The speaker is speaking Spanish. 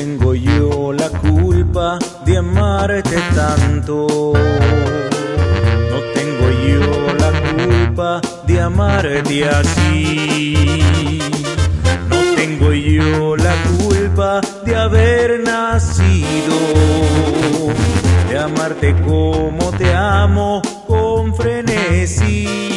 tengo yo la culpa de amarte tanto. No tengo yo la culpa de amarte así. No tengo yo la culpa de haber nacido, de amarte como te amo con frenesí.